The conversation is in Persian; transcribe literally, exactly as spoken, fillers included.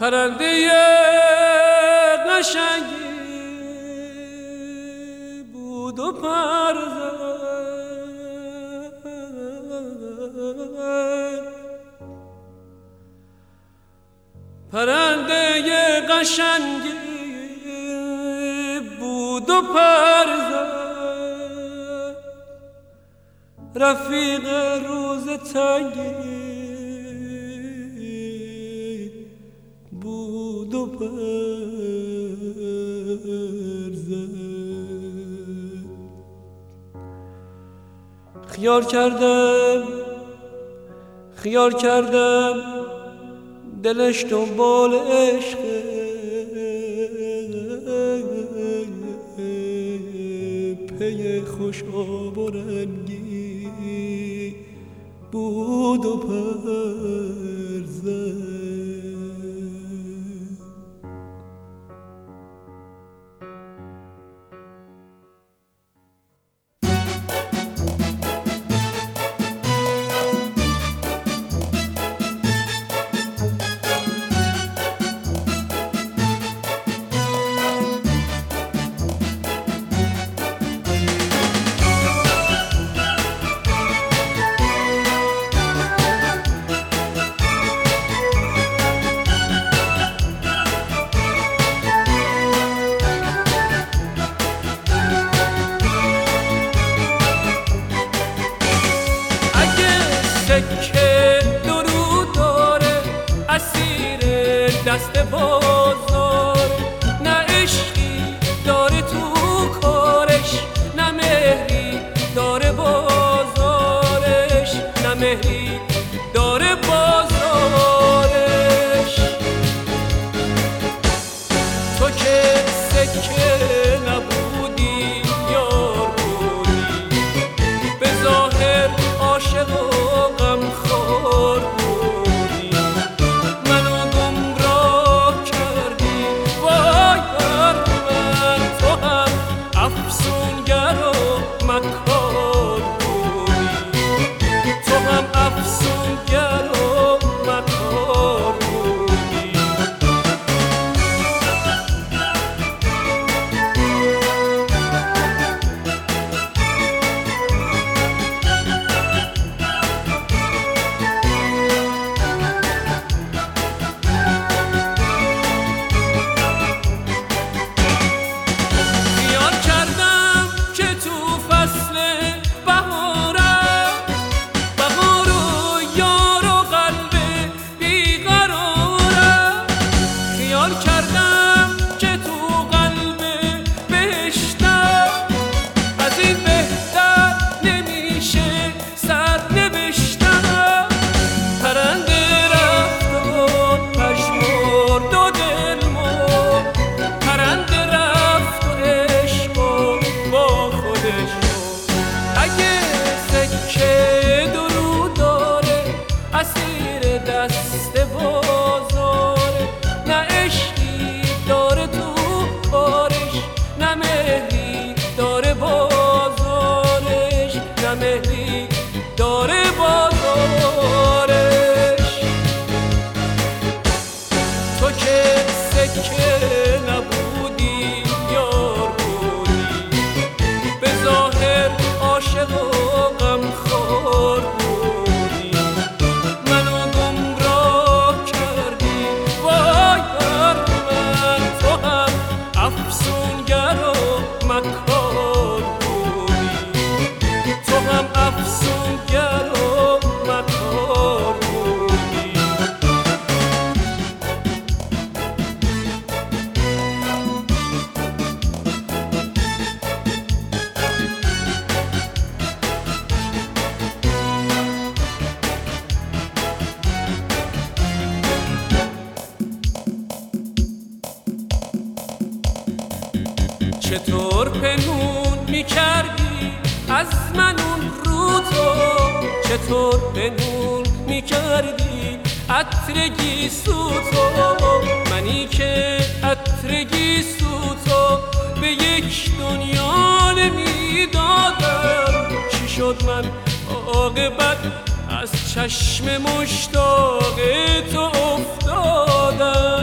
پرنده قشنگی بود و پر زد، پرنده قشنگی بود و پر زد، رفیق روز تنگی بود و پر زد. خیال کردم خیال کردم دلش دنبال عشق، پی خوش آب و رنگی بود و پر زد. که درود داره اسیر دست بازار، نه عشقی داره تو کارش، نه مهری داره بازارش، نه مهری داره بازارش. تو که سکه نبودی یار بودی، به ظاهر عاشق و غمخوار بودی، منو گمراه کردی وای بر من. تو هم افسونگر و مکار بودی، تو هم افسونگر و مکار بودی. چطور پنهون میکردی از من اون رو تو، چطور پنهون میکردی عطر گیسو تو، منی که عطر گیسو تو به یک دنیا نمیدادم. چی شد من عاقبت از چشم مشتاق تو افتادم؟